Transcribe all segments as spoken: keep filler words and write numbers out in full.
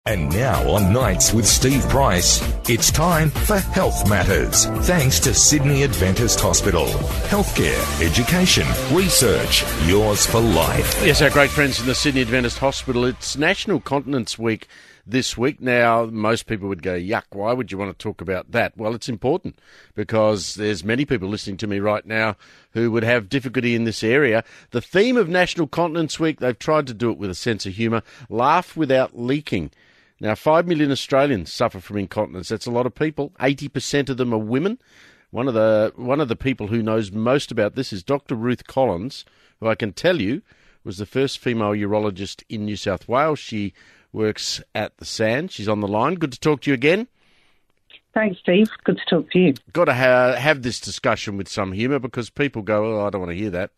And now on Nights with Steve Price, it's time for Health Matters. Thanks to Sydney Adventist Hospital. Healthcare, education, research, yours for life. Yes, our great friends in the Sydney Adventist Hospital. It's National Continence Week this week. Now, most people would go, yuck, why would you want to talk about that? Well, it's important because there's many people listening to me right now who would have difficulty in this area. The theme of National Continence Week, they've tried to do it with a sense of humour, laugh without leaking. Now, five million Australians suffer from incontinence. That's a lot of people. eighty percent of them are women. One of the one of the people who knows most about this is Doctor Ruth Collins, who I can tell you was the first female urologist in New South Wales. She works at the Sands. She's on the line. Good to talk to you again. Thanks, Steve. Good to talk to you. Got to ha- have this discussion with some humour because people go, oh, I don't want to hear that.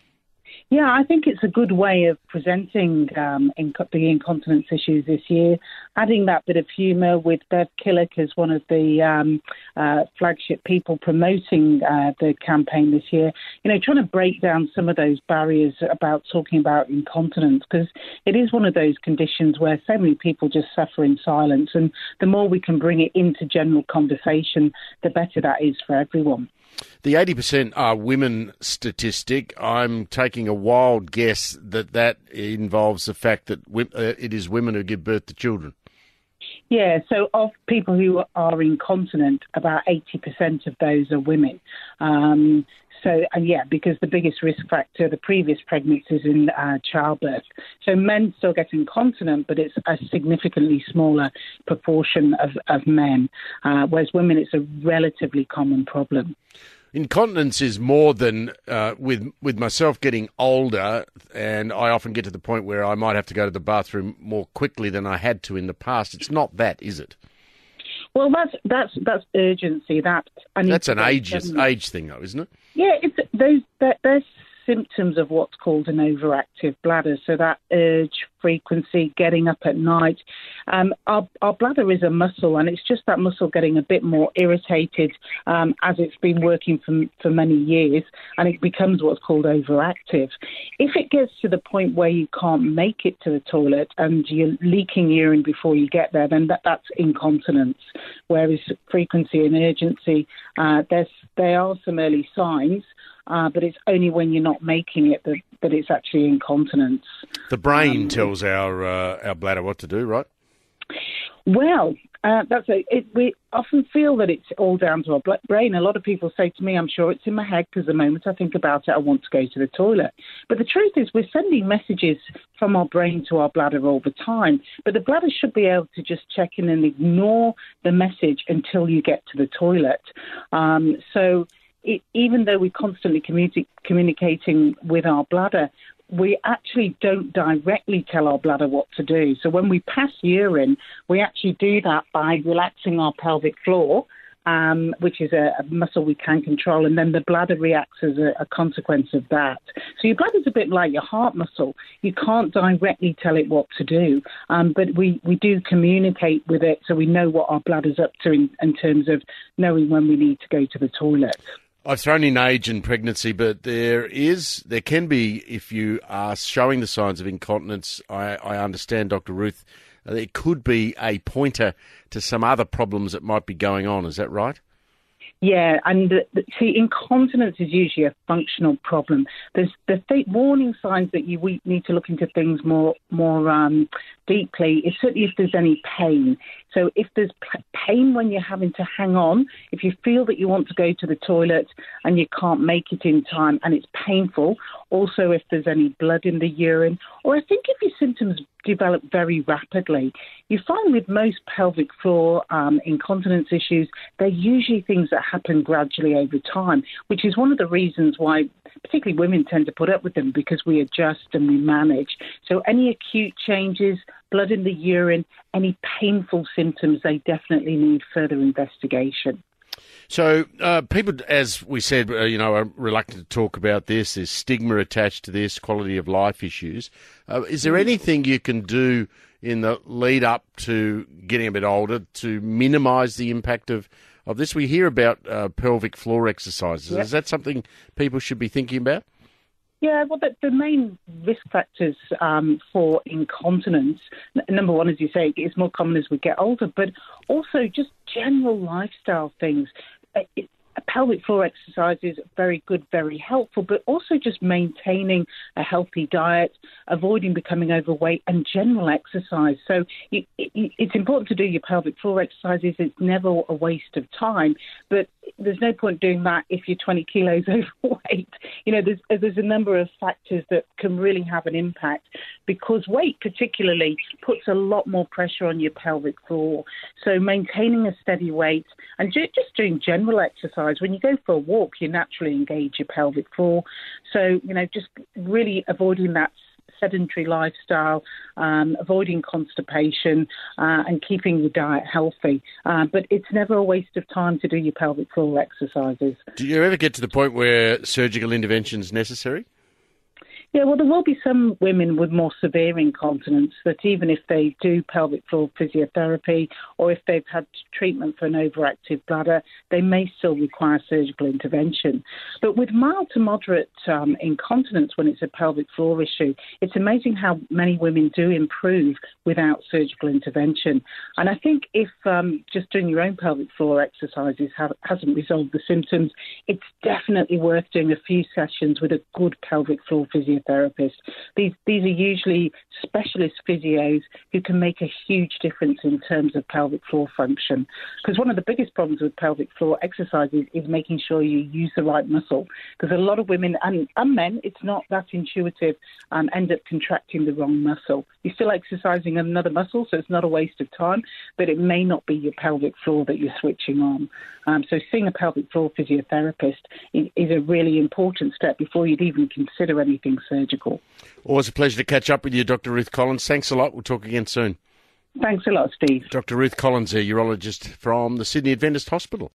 Yeah, I think it's a good way of presenting um, inc- the incontinence issues this year, adding that bit of humour with Bev Killick as one of the um, uh, flagship people promoting uh, the campaign this year. You know, trying to break down some of those barriers about talking about incontinence, because it is one of those conditions where so many people just suffer in silence, and the more we can bring it into general conversation, the better that is for everyone. The eighty percent are women statistic, I'm taking a wild guess that that involves the fact that uh, it is women who give birth to children. Yeah, so of people who are incontinent, about eighty percent of those are women. Um, so, and yeah, because the biggest risk factor, the previous pregnancies in uh, childbirth. So men still get incontinent, but it's a significantly smaller proportion of, of men, uh, whereas women, it's a relatively common problem. Incontinence is more than, uh, with with myself getting older, and I often get to the point where I might have to go to the bathroom more quickly than I had to in the past. It's not that, is it? Well, that's that's that's urgency. That I that's an age age thing, though, isn't it? Yeah, it's those that there's symptoms of what's called an overactive bladder. So that urge, frequency, getting up at night. Um, our, our bladder is a muscle, and it's just that muscle getting a bit more irritated um, as it's been working for, for many years, and it becomes what's called overactive. If it gets to the point where you can't make it to the toilet and you're leaking urine before you get there, then that, that's incontinence. Whereas frequency and urgency, uh, there's, there are some early signs, Uh, but it's only when you're not making it that, that it's actually incontinence. The brain um, tells our uh, our bladder what to do, right? Well, uh, that's a, it, we often feel that it's all down to our brain. A lot of people say to me, I'm sure it's in my head because the moment I think about it, I want to go to the toilet. But the truth is we're sending messages from our brain to our bladder all the time. But the bladder should be able to just check in and ignore the message until you get to the toilet. Um, so... It, even though we're constantly communi- communicating with our bladder, we actually don't directly tell our bladder what to do. So when we pass urine, we actually do that by relaxing our pelvic floor, um, which is a, a muscle we can control, and then the bladder reacts as a, a consequence of that. So your bladder's a bit like your heart muscle. You can't directly tell it what to do, um, but we, we do communicate with it so we know what our bladder's up to in, in terms of knowing when we need to go to the toilet. I've thrown in age and pregnancy, but there is, there can be, if you are showing the signs of incontinence, I, I understand, Doctor Ruth, uh, it could be a pointer to some other problems that might be going on. Is that right? Yeah, and the, the, see, incontinence is usually a functional problem. There's the th- warning signs that you we need to look into things more more um, deeply is certainly if there's any pain. So if there's p- pain when you're having to hang on, if you feel that you want to go to the toilet and you can't make it in time and it's painful, also if there's any blood in the urine, or I think if your symptoms develop very rapidly, you find with most pelvic floor um, incontinence issues, they're usually things that happen gradually over time, which is one of the reasons why particularly women tend to put up with them, because we adjust and we manage. So any acute changes, blood in the urine, any painful symptoms, they definitely need further investigation. So uh, people, as we said, uh, you know, are reluctant to talk about this. There's stigma attached to this, quality of life issues. Uh, is there anything you can do in the lead up to getting a bit older to minimise the impact of, of this? We hear about uh, pelvic floor exercises. Yep. Is that something people should be thinking about? Yeah, well, the, the main risk factors um, for incontinence, n- number one, as you say, is more common as we get older, but also just general lifestyle things. Uh, it, pelvic floor exercises are very good, very helpful, but also just maintaining a healthy diet, avoiding becoming overweight, and general exercise. So it, it, it's important to do your pelvic floor exercises. It's never a waste of time, but there's no point doing that if you're twenty kilos overweight. You know, there's, there's a number of factors that can really have an impact, because weight particularly puts a lot more pressure on your pelvic floor. So maintaining a steady weight and ju- just doing general exercise. When you go for a walk, you naturally engage your pelvic floor. So, you know, just really avoiding that sedentary lifestyle, um, avoiding constipation, uh, and keeping your diet healthy. Uh, but it's never a waste of time to do your pelvic floor exercises. Do you ever get to the point where surgical intervention is necessary? Yeah, well, there will be some women with more severe incontinence that even if they do pelvic floor physiotherapy or if they've had treatment for an overactive bladder, they may still require surgical intervention. But with mild to moderate um, incontinence, when it's a pelvic floor issue, it's amazing how many women do improve without surgical intervention. And I think if um, just doing your own pelvic floor exercises have, hasn't resolved the symptoms, it's definitely worth doing a few sessions with a good pelvic floor physiotherapist. Therapists. These these are usually specialist physios who can make a huge difference in terms of pelvic floor function. Because one of the biggest problems with pelvic floor exercises is making sure you use the right muscle. Because a lot of women and, and men, it's not that intuitive, um, end up contracting the wrong muscle. You're still exercising another muscle, so it's not a waste of time, but it may not be your pelvic floor that you're switching on. Um, so seeing a pelvic floor physiotherapist is, is a really important step before you'd even consider anything surgical. Always a pleasure to catch up with you, Doctor Ruth Collins. Thanks a lot. We'll talk again soon. Thanks a lot, Steve. Doctor Ruth Collins, a urologist from the Sydney Adventist Hospital.